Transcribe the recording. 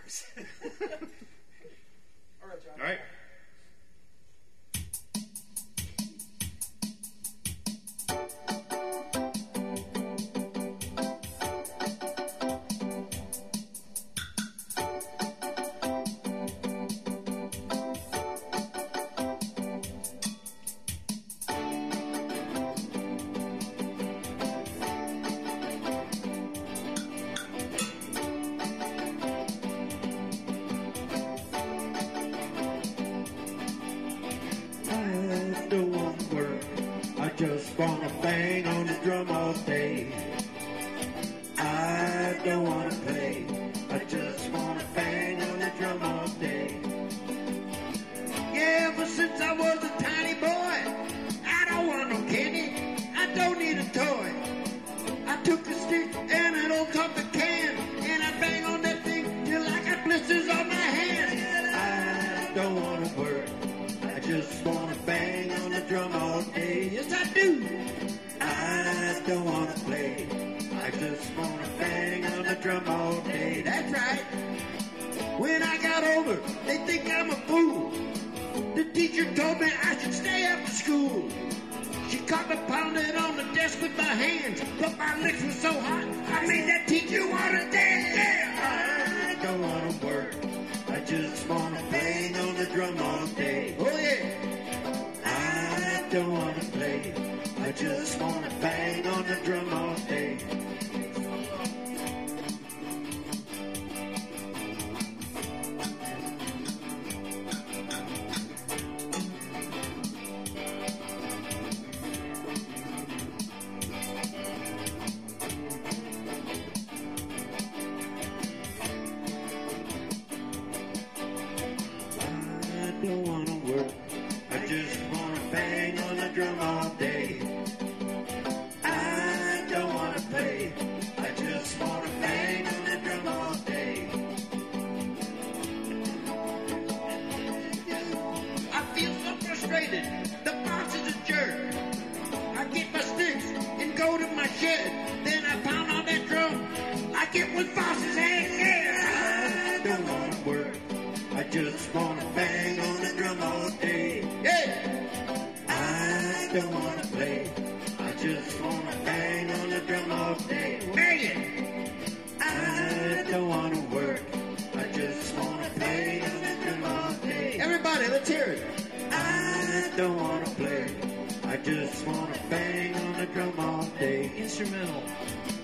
hours. All right, John. All right. I don't want to work. I just want to bang on the drum all day. I don't want to play. I just want to bang on the drum all day. Yeah, ever since I was a tiny boy, I don't want no candy. I don't need a toy. I took a stick and an old copper can, and I bang on that thing till I got blisters on my hand. I don't want to work. I just want to bang on the drum all day. Yes, I do. I don't want to play. I just want to bang on the drum all day. That's right. When I got older, they think I'm a fool. The teacher told me I should stay after school. She caught me pounding on the desk with my hands, but my lips were so hot, I made that teacher want to dance. Yeah. I don't want to work. I just want to bang on the drum all day. Oh, yeah. I don't want to play. I just want to bang on the drum all day. I don't wanna work. I just wanna bang on the drum all day. I don't wanna play. I just wanna bang on the drum all day. I feel so frustrated. The boss is a jerk. I get my sticks and go to my shed. Then I pound on that drum like it was boss's hand. Yeah. I don't wanna work. I just wanna bang on the drum all day. Yeah. I don't wanna play. I just wanna bang on the drum all day. Bang it. I don't wanna work. I just wanna bang on the drum all day. Everybody, let's hear it. I don't wanna play. I just wanna bang on the drum all day. Instrumental.